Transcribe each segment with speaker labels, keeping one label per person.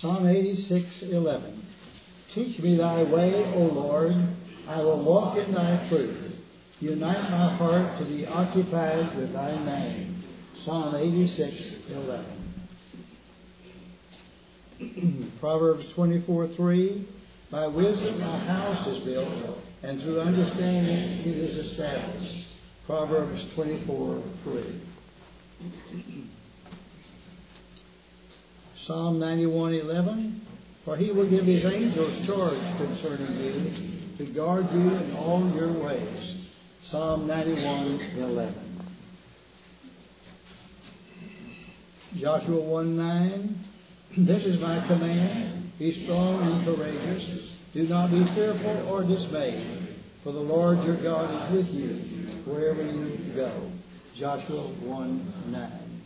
Speaker 1: Psalm 86:11. Teach me thy way, O Lord. I will walk in thy truth. Unite my heart to be occupied with thy name. Psalm 86:11. Proverbs 24:3. By wisdom a house is built, and through understanding it is established. Proverbs 24:3. Psalm 91:11. For he will give his angels charge concerning you, to guard you in all your ways. Psalm 91:11. Joshua 1:9. This is my command. Be strong and courageous. Do not be fearful or dismayed, for the Lord your God is with you wherever you go. Joshua 1:9.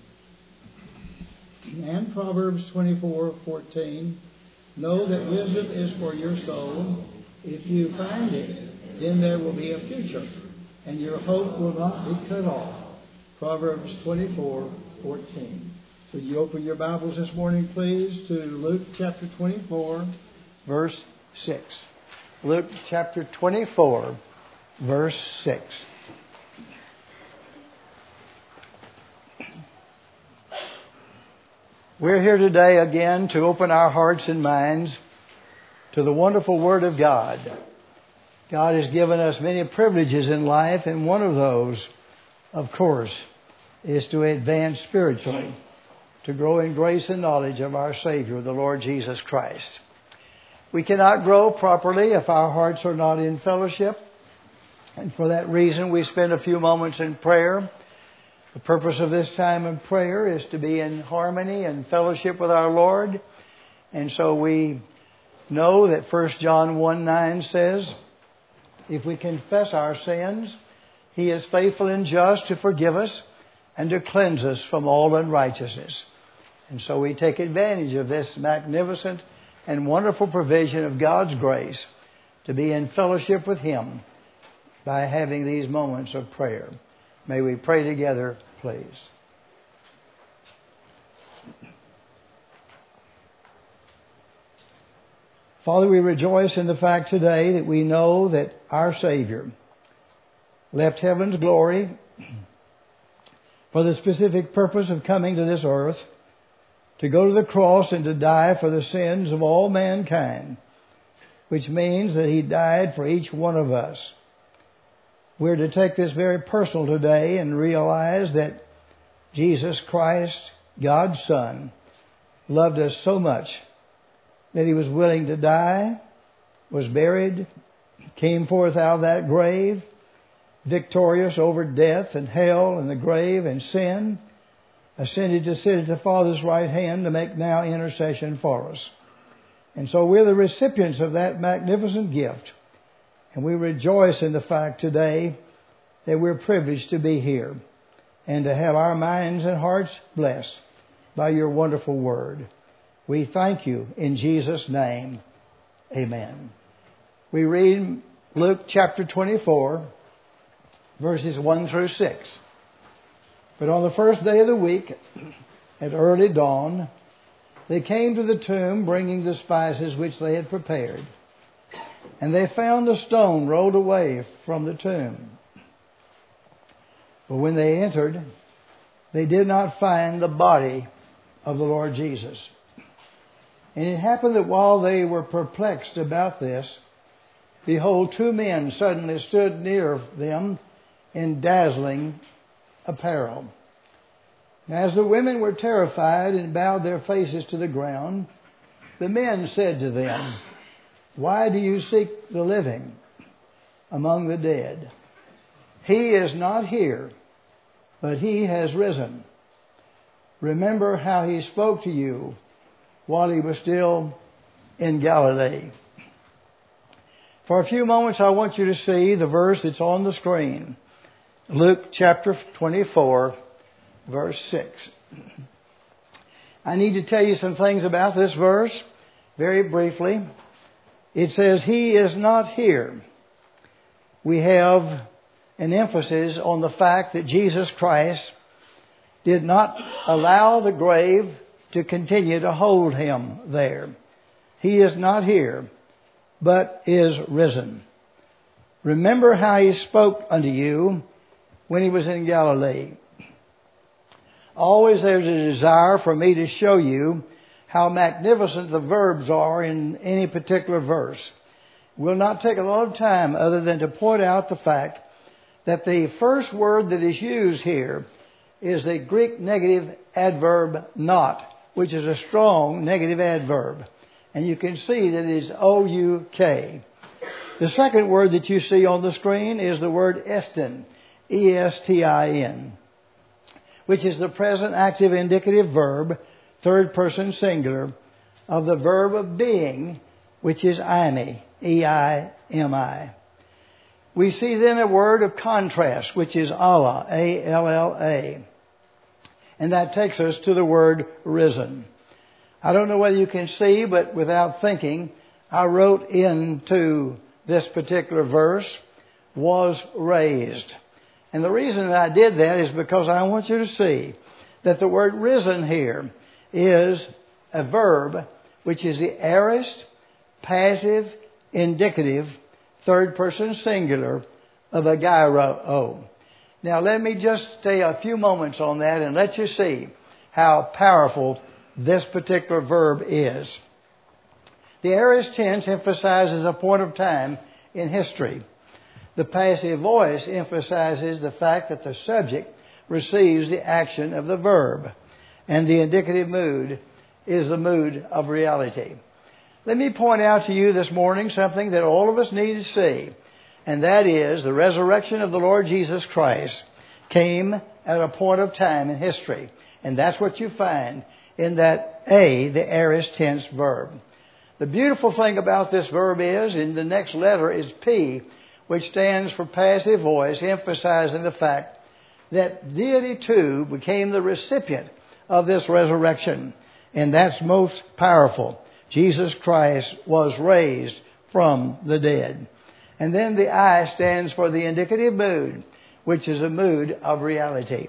Speaker 1: And Proverbs 24:14. Know that wisdom is for your soul. If you find it, then there will be a future, and your hope will not be cut off. Proverbs 24:14. Would you open your Bibles this morning, please, to Luke chapter 24, verse 6. Luke chapter 24, verse 6. We're here today again to open our hearts and minds to the wonderful Word of God. God has given us many privileges in life, and one of those, of course, is to advance spiritually, to grow in grace and knowledge of our Savior, the Lord Jesus Christ. We cannot grow properly if our hearts are not in fellowship, and for that reason we spend a few moments in prayer. The purpose of this time of prayer is to be in harmony and fellowship with our Lord. And so we know that 1 John 1:9 says, if we confess our sins, He is faithful and just to forgive us and to cleanse us from all unrighteousness. And so we take advantage of this magnificent and wonderful provision of God's grace to be in fellowship with Him by having these moments of prayer. May we pray together, please. Father, we rejoice in the fact today that we know that our Savior left heaven's glory for the specific purpose of coming to this earth, to go to the cross and to die for the sins of all mankind, which means that He died for each one of us. We're to take this very personal today and realize that Jesus Christ, God's Son, loved us so much that He was willing to die, was buried, came forth out of that grave, victorious over death and hell and the grave and sin, ascended to sit at the Father's right hand to make now intercession for us. And so we're the recipients of that magnificent gift. And we rejoice in the fact today that we're privileged to be here and to have our minds and hearts blessed by your wonderful word. We thank you in Jesus' name. Amen. We read Luke chapter 24, verses 1 through 6. But on the first day of the week, at early dawn, they came to the tomb bringing the spices which they had prepared. And they found the stone rolled away from the tomb. But when they entered, they did not find the body of the Lord Jesus. And it happened that while they were perplexed about this, behold, two men suddenly stood near them in dazzling apparel. And as the women were terrified and bowed their faces to the ground, the men said to them, why do you seek the living among the dead? He is not here, but He has risen. Remember how He spoke to you while He was still in Galilee. For a few moments, I want you to see the verse that's on the screen. Luke chapter 24, verse 6. I need to tell you some things about this verse very briefly. It says, He is not here. We have an emphasis on the fact that Jesus Christ did not allow the grave to continue to hold him there. He is not here, but is risen. Remember how he spoke unto you when he was in Galilee. Always there's a desire for me to show you how magnificent the verbs are in any particular verse. We'll not take a lot of time other than to point out the fact that the first word that is used here is the Greek negative adverb not, which is a strong negative adverb. And you can see that it is O-U-K. The second word that you see on the screen is the word estin, E-S-T-I-N, which is the present active indicative verb, third person singular, of the verb of being, which is eimi, E-I-M-I. We see then a word of contrast, which is alla, A-L-L-A. And that takes us to the word risen. I don't know whether you can see, but without thinking, I wrote into this particular verse, was raised. And the reason that I did that is because I want you to see that the word risen here is a verb which is the aorist, passive, indicative, third person singular of agairo. Now let me just stay a few moments on that and let you see how powerful this particular verb is. The aorist tense emphasizes a point of time in history. The passive voice emphasizes the fact that the subject receives the action of the verb. And the indicative mood is the mood of reality. Let me point out to you this morning something that all of us need to see. And that is the resurrection of the Lord Jesus Christ came at a point of time in history. And that's what you find in that A, the aorist tense verb. The beautiful thing about this verb is, in the next letter is P, which stands for passive voice, emphasizing the fact that deity too became the recipient of this resurrection. And that's most powerful. Jesus Christ was raised from the dead. And then the I stands for the indicative mood, which is a mood of reality.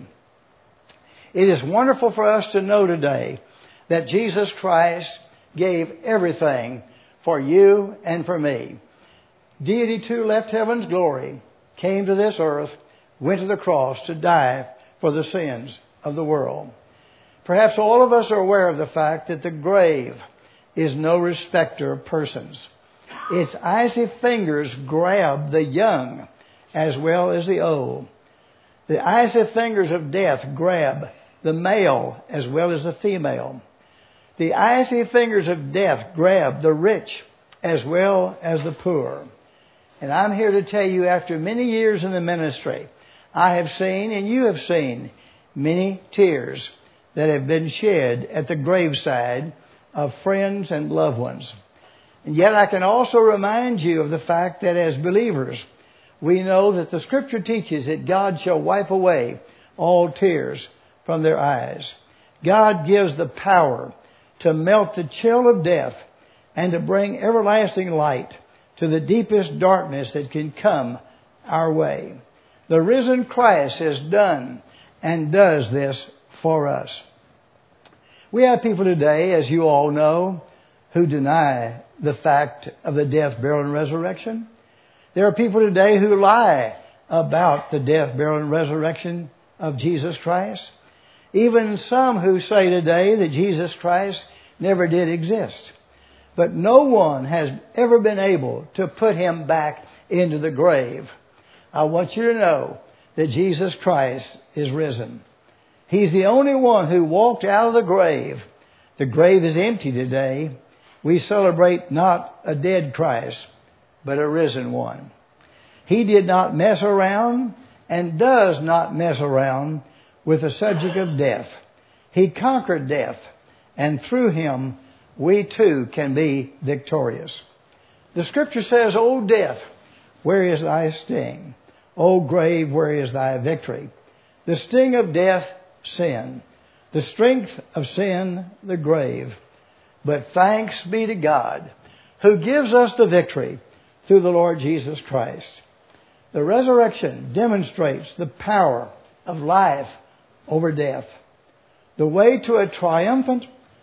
Speaker 1: It is wonderful for us to know today that Jesus Christ gave everything for you and for me. Deity too left heaven's glory, came to this earth, went to the cross to die for the sins of the world. Perhaps all of us are aware of the fact that the grave is no respecter of persons. Its icy fingers grab the young as well as the old. The icy fingers of death grab the male as well as the female. The icy fingers of death grab the rich as well as the poor. And I'm here to tell you, after many years in the ministry, I have seen, and you have seen, many tears that have been shed at the graveside of friends and loved ones. And yet I can also remind you of the fact that as believers, we know that the Scripture teaches that God shall wipe away all tears from their eyes. God gives the power to melt the chill of death and to bring everlasting light to the deepest darkness that can come our way. The risen Christ has done and does this for us. We have people today, as you all know, who deny the fact of the death, burial, and resurrection. There are people today who lie about the death, burial, and resurrection of Jesus Christ. Even some who say today that Jesus Christ never did exist. But no one has ever been able to put him back into the grave. I want you to know that Jesus Christ is risen. He's the only one who walked out of the grave. The grave is empty today. We celebrate not a dead Christ, but a risen one. He did not mess around and does not mess around with the subject of death. He conquered death, and through him we too can be victorious. The Scripture says, O death, where is thy sting? O grave, where is thy victory? The sting of death, sin. The strength of sin, the grave. But thanks be to God, who gives us the victory through the Lord Jesus Christ. The resurrection demonstrates the power of life over death. The way to a triumphant,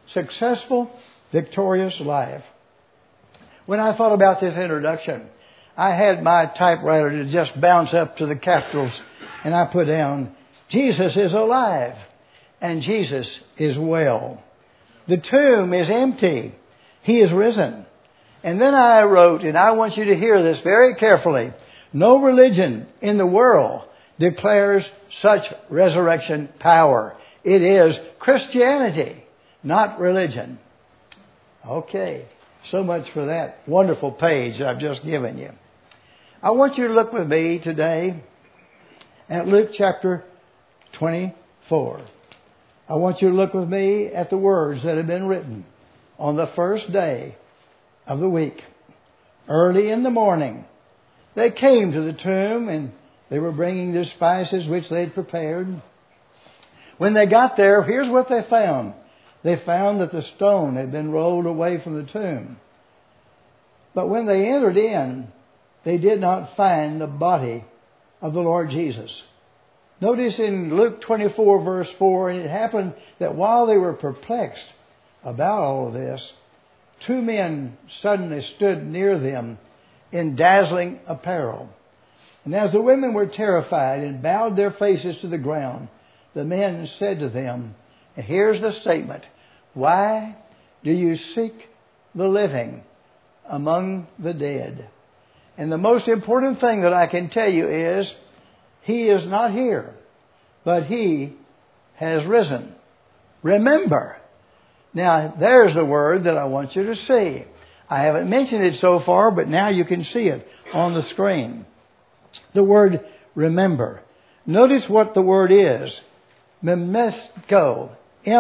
Speaker 1: successful, victorious life. When I thought about this introduction, I had my typewriter to just bounce up to the capitals, and I put down, Jesus is alive, and Jesus is well. The tomb is empty. He is risen. And then I wrote, and I want you to hear this very carefully, no religion in the world declares such resurrection power. It is Christianity, not religion. Okay, so much for that wonderful page I've just given you. I want you to look with me today at Luke chapter 24. I want you to look with me at the words that have been written on the first day of the week. Early in the morning, they came to the tomb, and they were bringing the spices which they had prepared. When they got there, here's what they found. They found that the stone had been rolled away from the tomb. But when they entered in, they did not find the body of the Lord Jesus. Notice in Luke 24 verse 4, and it happened that while they were perplexed about all of this, two men suddenly stood near them in dazzling apparel. And as the women were terrified and bowed their faces to the ground, the men said to them, and here's the statement, why do you seek the living among the dead? And the most important thing that I can tell you is, He is not here, but He has risen. Remember. Now, there's the word that I want you to see. I haven't mentioned it so far, but now you can see it on the screen. The word remember. Notice what the word is. Mimnesko.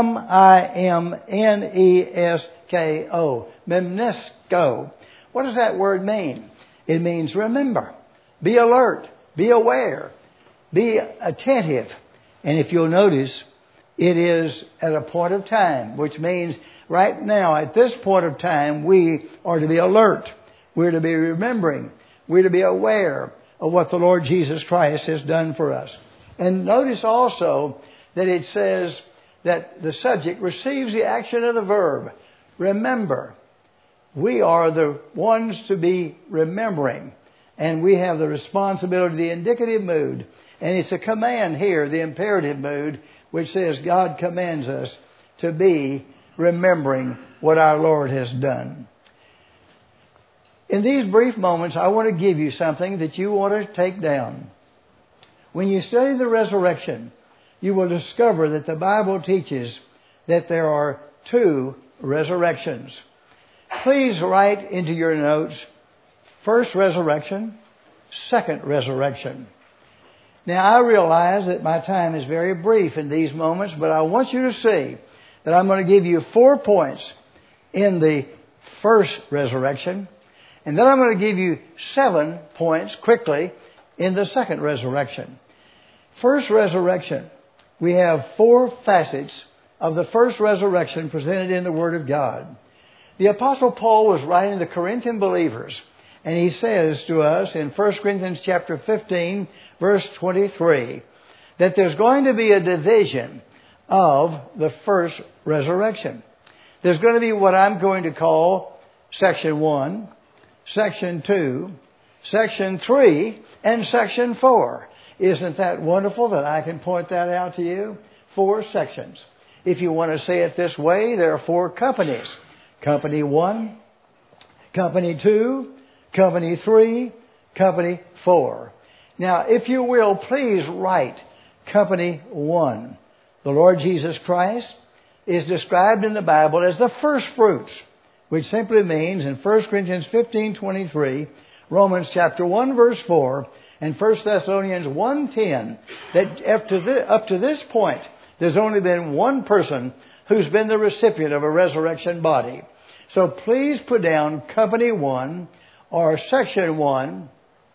Speaker 1: M-I-M-N-E-S-K-O. Mimnesko. What does that word mean? It means remember. Be alert. Be aware. Be attentive. And if you'll notice, it is at a point of time, which means right now, at this point of time, we are to be alert. We're to be remembering. We're to be aware of what the Lord Jesus Christ has done for us. And notice also that it says that the subject receives the action of the verb. Remember. We are the ones to be remembering. And we have the responsibility, the indicative mood. And it's a command here, the imperative mood, which says God commands us to be remembering what our Lord has done. In these brief moments, I want to give you something that you want to take down. When you study the resurrection, you will discover that the Bible teaches that there are two resurrections. Please write into your notes, first resurrection, second resurrection. Now, I realize that my time is very brief in these moments, but I want you to see that I'm going to give you 4 points in the first resurrection, and then I'm going to give you 7 points quickly in the second resurrection. First resurrection, we have 4 facets of the first resurrection presented in the Word of God. The Apostle Paul was writing to the Corinthian believers, and he says to us in 1 Corinthians chapter 15, verse 23, that there's going to be a division of the first resurrection. There's going to be what I'm going to call section 1, section 2, section 3, and section 4. Isn't that wonderful that I can point that out to you? 4 sections. If you want to say it this way, there are 4 companies. Company 1, Company 2, Company 3, Company 4. Now, if you will, please write Company 1. The Lord Jesus Christ is described in the Bible as the first fruits, which simply means in 1 Corinthians 15:23, Romans chapter 1 verse 4, and 1 Thessalonians 1:10, that up to this point, there's only been one person who's been the recipient of a resurrection body. So please put down Company 1 or Section 1,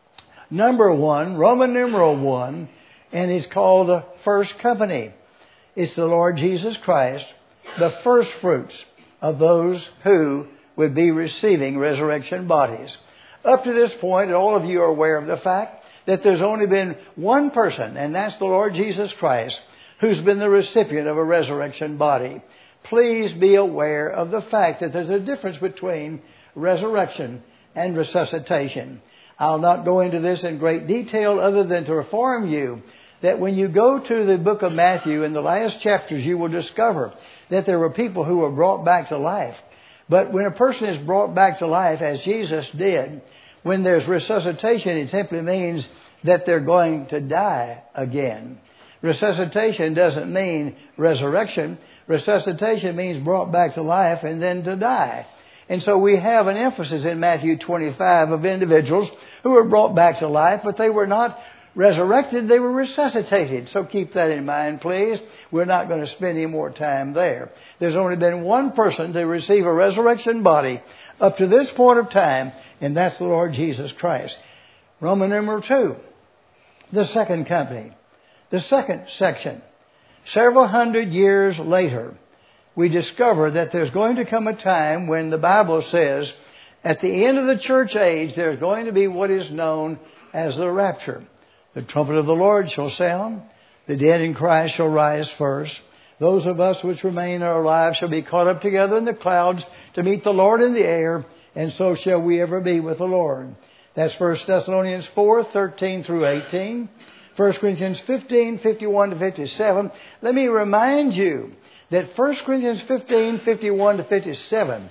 Speaker 1: number 1, Roman numeral 1, and it's called the first company. It's the Lord Jesus Christ, the first fruits of those who would be receiving resurrection bodies. Up to this point, all of you are aware of the fact that there's only been one person, and that's the Lord Jesus Christ, who's been the recipient of a resurrection body. please be aware of the fact that there's a difference between resurrection and resuscitation. I'll not go into this in great detail other than to inform you that when you go to the book of Matthew, in the last chapters, you will discover that there were people who were brought back to life. But when a person is brought back to life, as Jesus did, when there's resuscitation, it simply means that they're going to die again. Resuscitation doesn't mean resurrection. Resuscitation means brought back to life and then to die. And so we have an emphasis in Matthew 25 of individuals who were brought back to life, but they were not resurrected, they were resuscitated. So keep that in mind, please. We're not going to spend any more time there. There's only been one person to receive a resurrection body up to this point of time, and that's the Lord Jesus Christ. Roman numeral 2, the second company, the second section. Several hundred years later, we discover that there's going to come a time when the Bible says, at the end of the church age, there's going to be what is known as the rapture. The trumpet of the Lord shall sound. The dead in Christ shall rise first. Those of us which remain are alive shall be caught up together in the clouds to meet the Lord in the air, and so shall we ever be with the Lord. That's 1 Thessalonians 4, 13 through 18. 1 Corinthians 15, 51 to 57. Let me remind you that 1 Corinthians 15, 51 to 57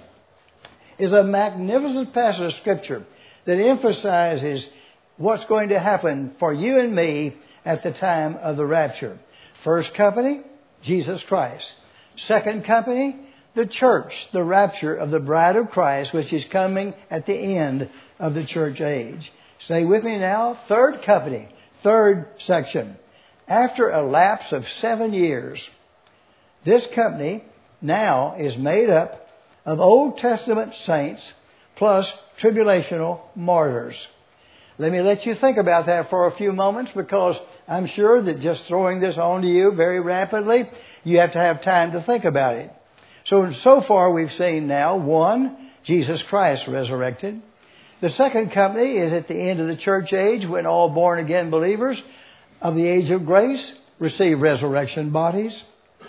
Speaker 1: is a magnificent passage of Scripture that emphasizes what's going to happen for you and me at the time of the rapture. First company, Jesus Christ. Second company, the church, the rapture of the bride of Christ, which is coming at the end of the church age. Stay with me now. Third company, third section. After a lapse of 7 years, this company now is made up of Old Testament saints plus tribulational martyrs. Let me let you think about that for a few moments, because I'm sure that just throwing this on to you very rapidly, you have to have time to think about it. So far we've seen now, 1, Jesus Christ resurrected. The second company is at the end of the church age, when all born-again believers of the age of grace receive resurrection bodies.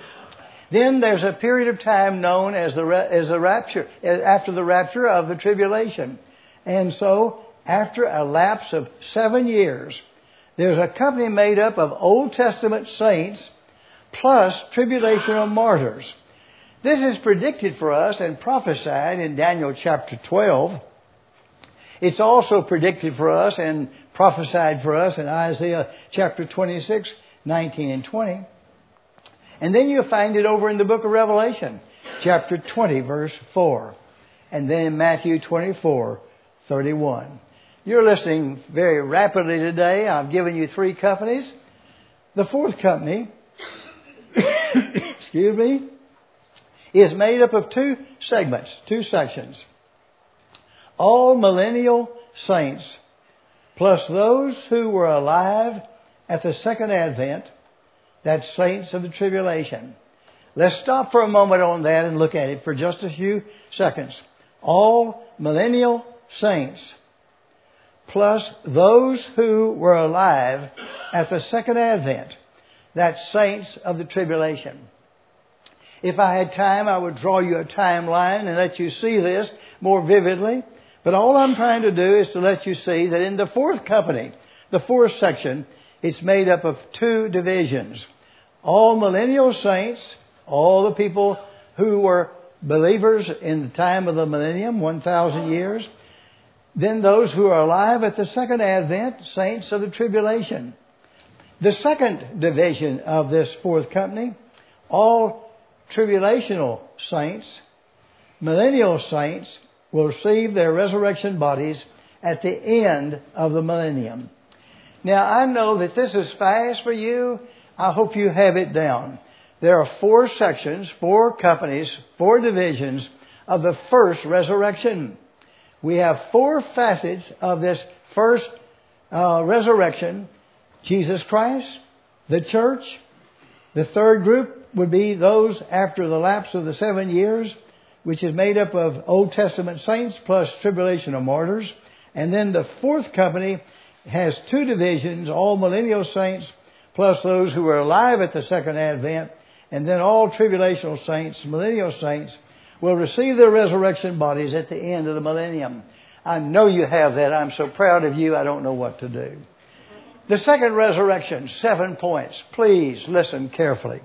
Speaker 1: Then there's a period of time known as the rapture, after the rapture of the tribulation. And so, after a lapse of 7 years, there's a company made up of Old Testament saints plus tribulational martyrs. This is predicted for us and prophesied in Daniel chapter 12. It's also predicted for us and prophesied for us in Isaiah chapter 26, 19 and 20. And then you'll find it over in the book of Revelation, chapter 20, verse 4. And then in Matthew 24, 31. You're listening very rapidly today. I've given you 3 companies. The fourth company, excuse me, is made up of 2 segments, 2 sections. All millennial saints, plus those who were alive at the second advent, that's saints of the tribulation. Let's stop for a moment on that and look at it for just a few seconds. All millennial saints, plus those who were alive at the second advent, that's saints of the tribulation. If I had time, I would draw you a timeline and let you see this more vividly. But all I'm trying to do is to let you see that in the fourth company, the fourth section, it's made up of 2 divisions. All millennial saints, all the people who were believers in the time of the millennium, 1,000 years. Then those who are alive at the second advent, saints of the tribulation. The second division of this fourth company, all tribulational saints, millennial saints, will receive their resurrection bodies at the end of the millennium. Now, I know that this is fast for you. I hope you have it down. There are 4 sections, 4 companies, 4 divisions of the first resurrection. We have 4 facets of this first resurrection. Jesus Christ, the church. The third group would be those after the lapse of the 7 years, which is made up of Old Testament saints plus tribulational martyrs. And then the fourth company has 2 divisions, all millennial saints plus those who were alive at the second advent. And then all tribulational saints, millennial saints, will receive their resurrection bodies at the end of the millennium. I know you have that. I'm so proud of you, I don't know what to do. The second resurrection, 7 points. Please listen carefully.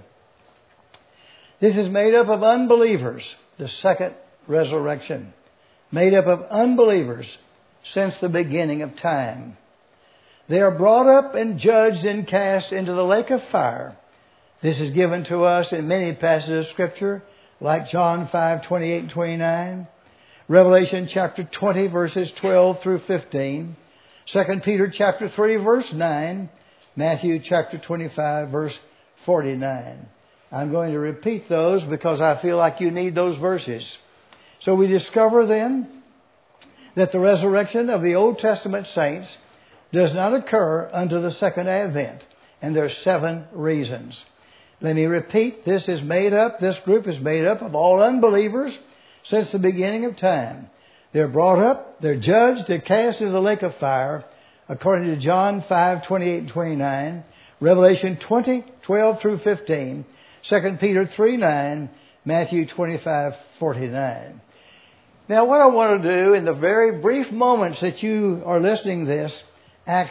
Speaker 1: This is made up of unbelievers, the second resurrection. Made up of unbelievers since the beginning of time. They are brought up and judged and cast into the lake of fire. This is given to us in many passages of Scripture, like John 5:28 and 29, Revelation chapter 20, verses 12 through 15, 2 Peter chapter 3, verse 9, Matthew chapter 25, verse 49. I'm going to repeat those because I feel like you need those verses. So we discover then that the resurrection of the Old Testament saints does not occur until the second advent. And there are 7 reasons. Let me repeat, this group is made up of all unbelievers since the beginning of time. They're brought up, they're judged, they're cast into the lake of fire, according to John 5:28 and 29, Revelation 20:12 through 15, 2 Peter 3:9, Matthew 25:49. Now what I want to do in the very brief moments that you are listening to this, Acts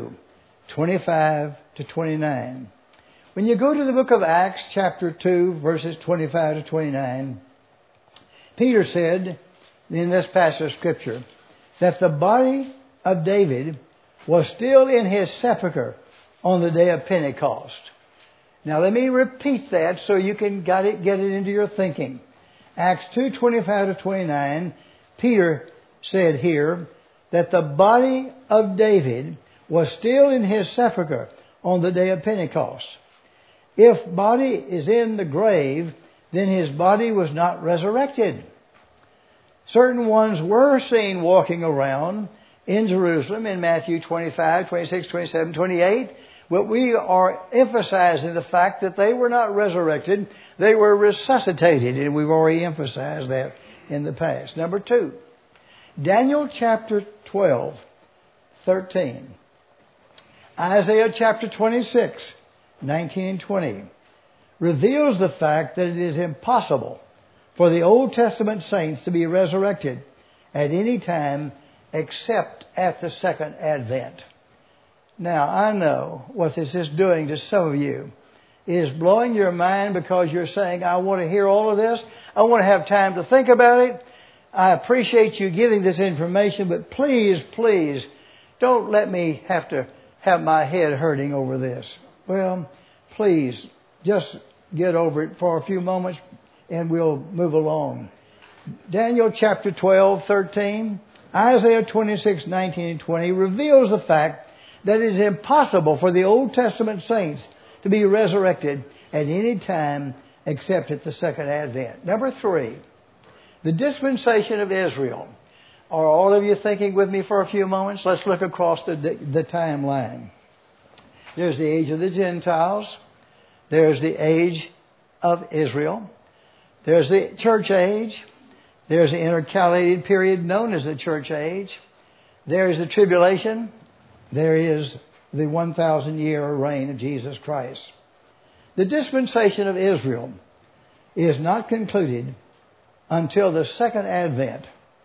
Speaker 1: 2:25 to 29. When you go to the book of Acts, chapter 2, verses 25 to 29, Peter said in this passage of Scripture that the body of David was still in his sepulchre on the day of Pentecost. Now let me repeat that so you can get it into your thinking. Acts 2:25 to 29, Peter said here that the body of David was still in his sepulchre on the day of Pentecost. If body is in the grave, then his body was not resurrected. Certain ones were seen walking around in Jerusalem in Matthew 25, 26, 27, 28. But we are emphasizing the fact that they were not resurrected. They were resuscitated. And we've already emphasized that in the past. Number 2, Daniel chapter 12, 13. Isaiah chapter 26, 19 and 20 reveals the fact that it is impossible for the Old Testament saints to be resurrected at any time except at the second advent. Now, I know what this is doing to some of you. It is blowing your mind because you're saying, I want to hear all of this. I want to have time to think about it. I appreciate you giving this information, but please, please, don't let me have to have my head hurting over this. Well, please, just get over it for a few moments and we'll move along. Daniel chapter 12, 13, Isaiah 26, 19 and 20 reveals the fact that it is impossible for the Old Testament saints to be resurrected at any time except at the second advent. Number 3, the dispensation of Israel. Are all of you thinking with me for a few moments? Let's look across the timeline. There's the age of the Gentiles. There's the age of Israel. There's the church age. There's the intercalated period known as the church age. There is the tribulation. There is the 1,000-year reign of Jesus Christ. The dispensation of Israel is not concluded until the second advent.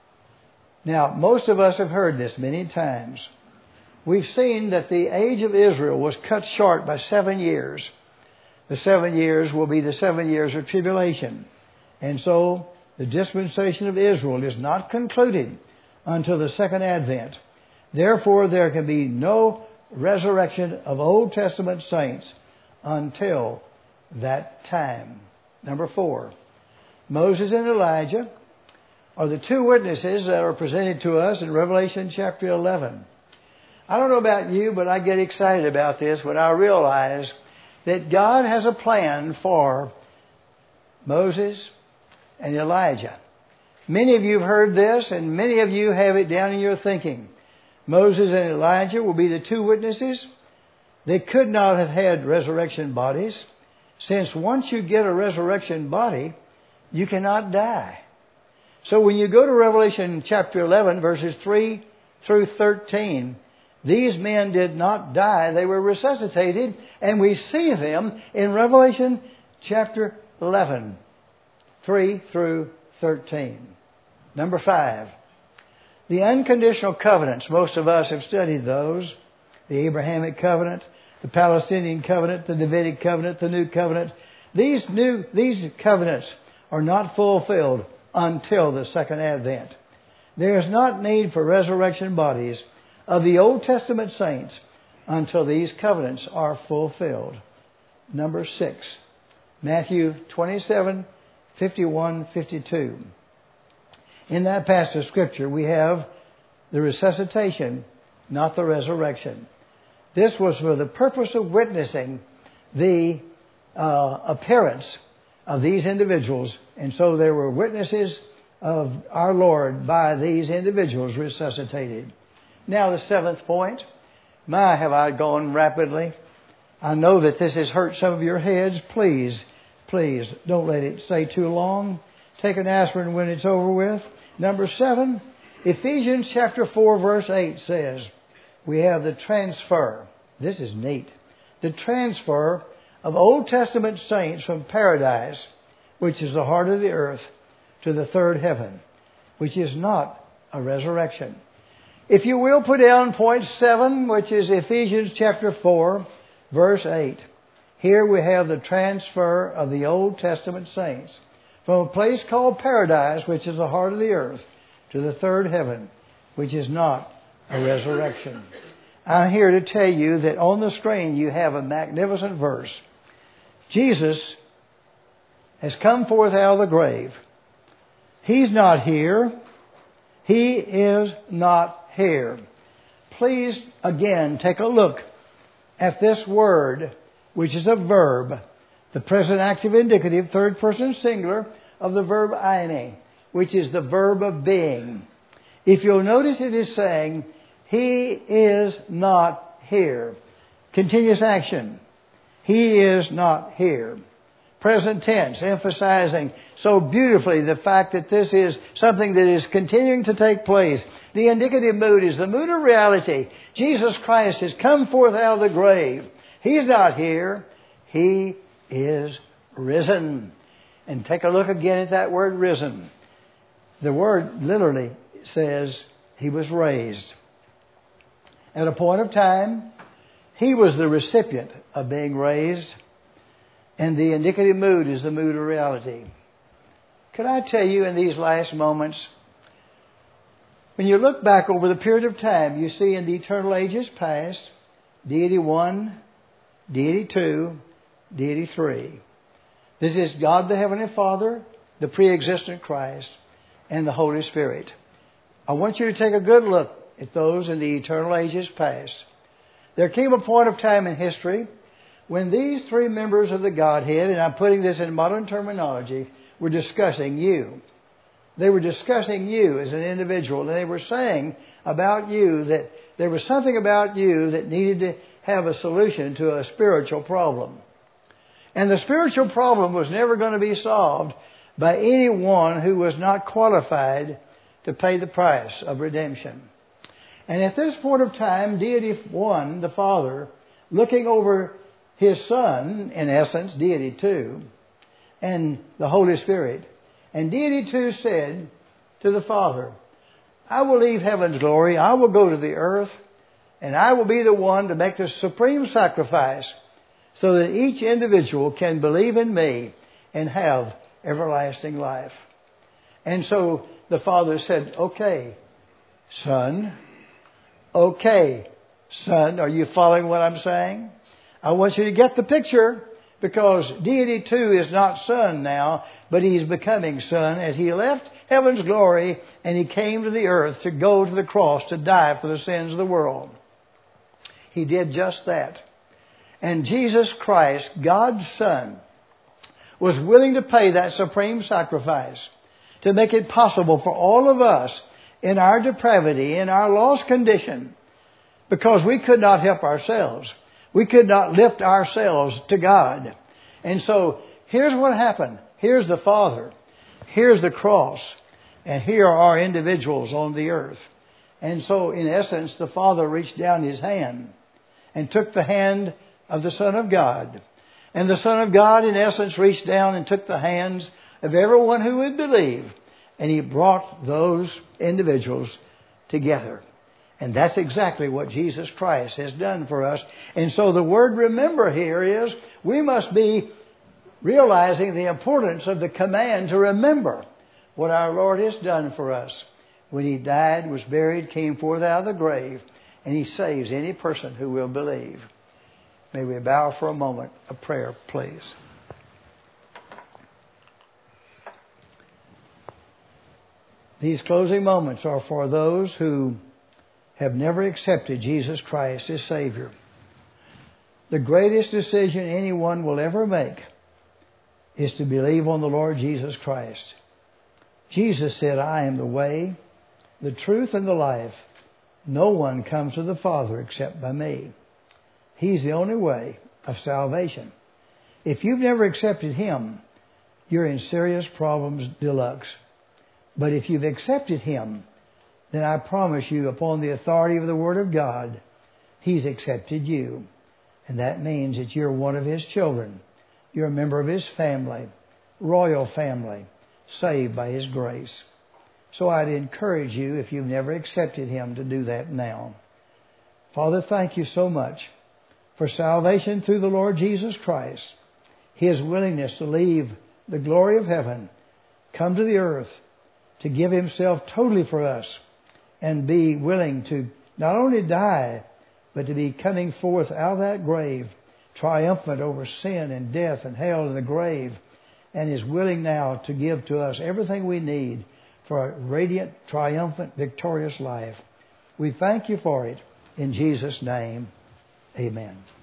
Speaker 1: Now, most of us have heard this many times. We've seen that the age of Israel was cut short by 7 years. The 7 years will be the 7 years of tribulation. And so, the dispensation of Israel is not concluded until the second advent. Therefore, there can be no resurrection of Old Testament saints until that time. Number 4, Moses and Elijah are the 2 witnesses that are presented to us in Revelation chapter 11. I don't know about you, but I get excited about this when I realize that God has a plan for Moses and Elijah. Many of you have heard this, and many of you have it down in your thinking. Moses and Elijah will be the 2 witnesses. They could not have had resurrection bodies, since once you get a resurrection body, you cannot die. So when you go to Revelation chapter 11, verses 3 through 13, these men did not die. They were resuscitated, and we see them in Revelation chapter 11, 3 through 13. Number 5. The unconditional covenants. Most of us have studied those. The Abrahamic covenant, the Palestinian covenant, the Davidic covenant, the New Covenant. These covenants are not fulfilled until the second advent. There is not need for resurrection bodies of the Old Testament saints until these covenants are fulfilled. Number 6. Matthew 27, 51, 52. In that passage of Scripture, we have the resuscitation, not the resurrection. This was for the purpose of witnessing the appearance of these individuals. And so there were witnesses of our Lord by these individuals resuscitated. Now the 7th point. My, have I gone rapidly. I know that this has hurt some of your heads. Please, don't let it stay too long. Take an aspirin when it's over with. Number 7, Ephesians chapter 4, verse 8 says, we have the transfer. This is neat. The transfer of Old Testament saints from paradise, which is the heart of the earth, to the third heaven, which is not a resurrection. If you will, put down point 7, which is Ephesians chapter 4, verse 8. Here we have the transfer of the Old Testament saints from a place called paradise, which is the heart of the earth, to the third heaven, which is not a resurrection. I'm here to tell you that on the screen you have a magnificent verse. Jesus has come forth out of the grave. He's not here. He is not here. Please, again, take a look at this word, which is a verb. The present active indicative, third person singular, of the verb eine, which is the verb of being. If you'll notice, it is saying, He is not here. Continuous action. He is not here. Present tense, emphasizing so beautifully the fact that this is something that is continuing to take place. The indicative mood is the mood of reality. Jesus Christ has come forth out of the grave. He's not here. He is risen. And take a look again at that word risen. The word literally says He was raised. At a point of time, He was the recipient of being raised. And the indicative mood is the mood of reality. Could I tell you in these last moments, when you look back over the period of time, you see in the eternal ages past, Deity 1, Deity 2, Deity 3. This is God the Heavenly Father, the pre-existent Christ, and the Holy Spirit. I want you to take a good look at those in the eternal ages past. There came a point of time in history when these three members of the Godhead, and I'm putting this in modern terminology, were discussing you. They were discussing you as an individual, and they were saying about you that there was something about you that needed to have a solution to a spiritual problem. And the spiritual problem was never going to be solved by anyone who was not qualified to pay the price of redemption. And at this point of time, Deity 1, the Father, looking over His Son, in essence, Deity 2, and the Holy Spirit. And Deity 2 said to the Father, I will leave heaven's glory, I will go to the earth, and I will be the one to make the supreme sacrifice so that each individual can believe in me and have everlasting life. And so the Father said, okay, Son, are you following what I'm saying? I want you to get the picture, because Deity 2 is not Son now, but He's becoming Son as He left heaven's glory and He came to the earth to go to the cross to die for the sins of the world. He did just that. And Jesus Christ, God's Son, was willing to pay that supreme sacrifice to make it possible for all of us in our depravity, in our lost condition, because we could not help ourselves. We could not lift ourselves to God. And so here's what happened. Here's the Father. Here's the cross. And here are individuals on the earth. And so in essence, the Father reached down His hand and took the hand of the Son of God. And the Son of God, in essence, reached down and took the hands of everyone who would believe, and He brought those individuals together. And that's exactly what Jesus Christ has done for us. And so the word remember here is we must be realizing the importance of the command to remember what our Lord has done for us. When He died, was buried, came forth out of the grave, and He saves any person who will believe. May we bow for a moment of prayer, please. These closing moments are for those who have never accepted Jesus Christ as Savior. The greatest decision anyone will ever make is to believe on the Lord Jesus Christ. Jesus said, I am the way, the truth, and the life. No one comes to the Father except by me. He's the only way of salvation. If you've never accepted Him, you're in serious problems deluxe. But if you've accepted Him, then I promise you, upon the authority of the Word of God, He's accepted you. And that means that you're one of His children. You're a member of His family, royal family, saved by His grace. So I'd encourage you, if you've never accepted Him, to do that now. Father, thank you so much for salvation through the Lord Jesus Christ. His willingness to leave the glory of heaven, come to the earth, to give Himself totally for us, and be willing to not only die, but to be coming forth out of that grave, triumphant over sin and death and hell and the grave, and is willing now to give to us everything we need for a radiant, triumphant, victorious life. We thank you for it. In Jesus' name, amen.